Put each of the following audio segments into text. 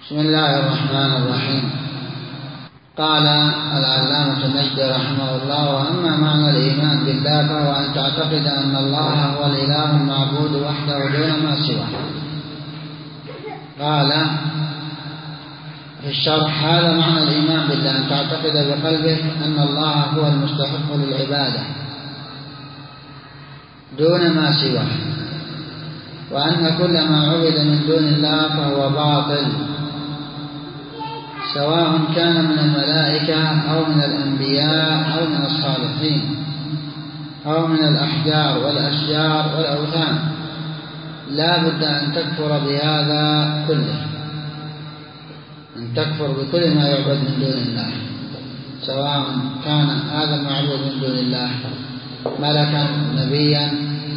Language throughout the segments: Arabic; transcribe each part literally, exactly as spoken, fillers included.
بسم الله الرحمن الرحيم. قال العلامة النجدي رحمه الله: وأما معنى الإيمان بالله فهو أن تعتقد أن الله هو الإله المعبود وحده دون ما سواه. قال في الشرح: هذا معنى الإيمان بالله، أن تعتقد بقلبك أن الله هو المستحق للعبادة دون ما سواه، وأن كل ما عبد من دون الله فهو باطل، سواء كان من الملائكة أو من الأنبياء أو من الصالحين أو من الأحجار والأشجار والأوثان. لا بد أن تكفر بهذا كله، أن تكفر بكل ما يعبد من دون الله، سواء كان هذا المعبود من دون الله ملكا نبيا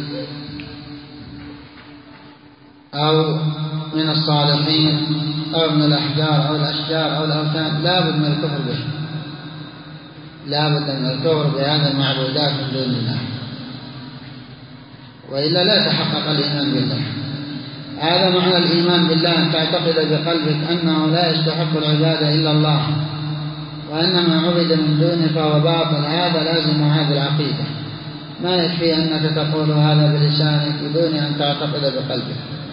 أو من الصالحين أو من الأحجار أو الأشجار أو الأوثان. لا بد من الكفر به، لا بد من الكفر بهذا المعبودات من دون الله، وإلا لا تحقق الإيمان بالله. هذا معنى الإيمان بالله، أن تعتقد بقلبك أنه لا يستحق العبادة إلا الله، وأن ما عبد من دونه فهو باطل. هذا لازم هذه العقيدة، ما يكفي أنك تقول هذا بلسانك بدون أن تعتقد بقلبك،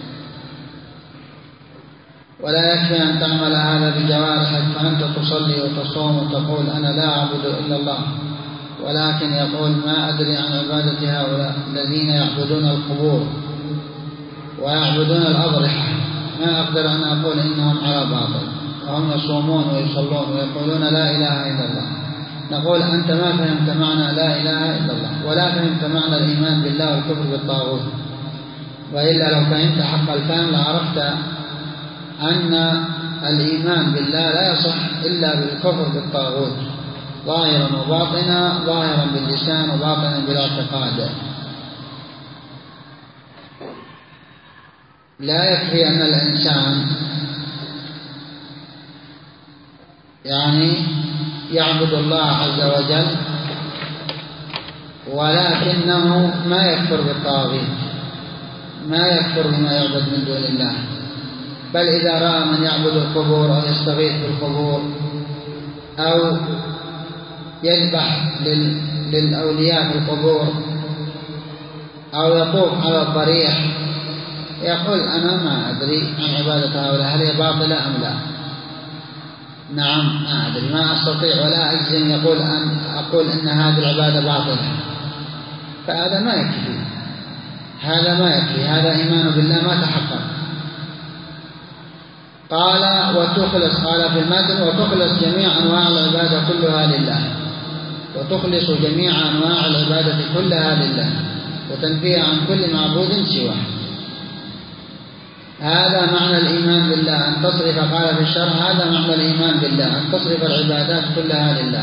ولا يكفي أن تعمل هذا بجوارحك، فأنت تصلي وتصوم وتقول أنا لا أعبد إلا الله، ولكن يقول ما أدري عن عبادة هؤلاء الذين يعبدون القبور ويعبدون الأضرحة، ما أقدر أن أقول إنهم على باطل، وهم يصومون ويصلون ويقولون لا إله إلا الله. نقول أنت ما فهمت معنى لا إله إلا الله، ولا فهمت معنى الإيمان بالله والكفر بالطاغوت، وإلا لو فهمت حق الفهم لعرفت أن الإيمان بالله لا يصح إلا بالكفر بالطاغوت، ظاهرا وباطنا، ظاهرا باللسان وباطنا بالاعتقاد. لا يكفي أن الإنسان يعني يعبد الله عز وجل ولكنه ما يكفر بالطاغوت، ما يكفر بما يعبد من دون الله، بل إذا رأى من يعبد القبور أو يستغيث بالقبور أو يذبح للأولياء في القبور أو يطوف على الضريح يقول أنا ما أدري عن عبادة هؤلاء هل هي باطلة أم لا، نعم ما أدري، ما أستطيع ولا أجزم يقول أن أقول إن هذه العبادة باطلة. فهذا ما يكفي، هذا ما يكفي، هذا إيمان بالله ما تحقق. قال وتخلص، قال في المتن وتخلص جميع أنواع العبادة كلها لله، وتخلص جميع أنواع العبادة كلها لله وتنفيها عن كل معبود سواه. هذا معنى الإيمان بالله، أن تصرف، قال في الشرح هذا معنى الإيمان بالله، أن تصرف العبادات كلها لله،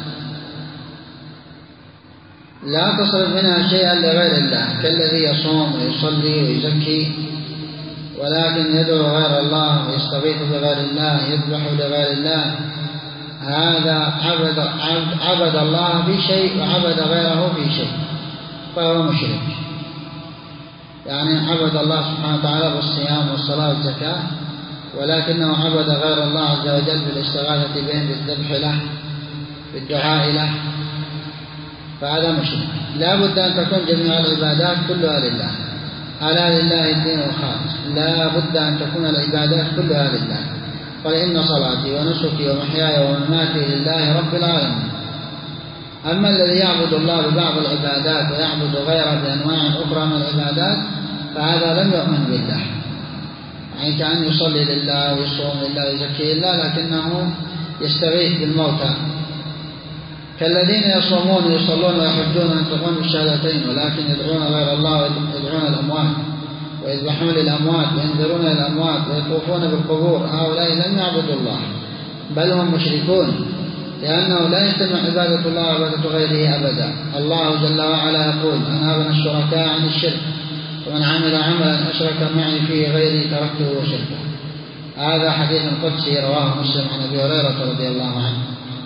لا تصرف منها شيئا لغير الله، كالذي يصوم ويصلي ويزكي ولكن يدعو غير الله ويستغيث بغير الله، يذبح لغير الله، هذا عبد, عبد, عبد الله في شيء وعبد غيره في شيء فهو مشرك. يعني عبد الله سبحانه وتعالى بالصيام والصلاة والزكاة، ولكنه عبد غير الله عز وجل بالاستغاثة به، بالذبح له، بالدعاء له، فهذا مشرك. لا بد أن تكون جميع العبادات كلها لله. ألا لله الدين الخالص، لا بد أن تكون العبادات كلها لله. قال إن صلاتي ونسكي ومحياي ومماتي لله رب العالمين. أما الذي يعبد الله ببعض العبادات ويعبد غيره بأنواع أخرى من العبادات فهذا لم يؤمن بالله، يعني كأن يصلي لله ويصوم لله ويزكي لله لكنه يستغيث بالموتى، كالذين يصومون ويصلون ويحجون وينطقون بالشهادتين ولكن يدعون غير الله ويدعون الأموات ويذبحون للأموات وينذرون للأموات ويطوفون بالقبور. هؤلاء لم يعبدوا الله بل هم مشركون، لأنه لا يجتمع عبادة الله وعبادة غيره أبدا. الله جل وعلا يقول أنا أغنى الشركاء عن الشرك، ومن عمل عملا أشرك معي فيه غيري تركته وشركه. هذا حديث قدسي رواه مسلم عن أبي هريرة رضي الله عنه.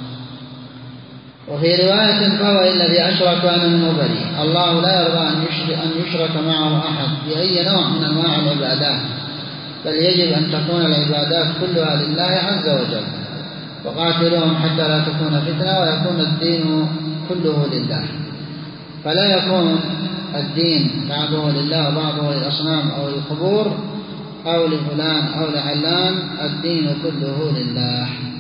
وفي رواية فهو الذي أشرك وأنا منه بريء. الله لا يرضى أن يشرك معه أحد بأي نوع من أنواع العبادات، بل يجب أن تكون العبادات كلها لله عز وجل. وقاتلوهم حتى لا تكون فتنة ويكون الدين كله لله، فلا يكون الدين بعضه لله وبعضه للأصنام أو للقبور أو لفلان أو لعلان، الدين كله لله.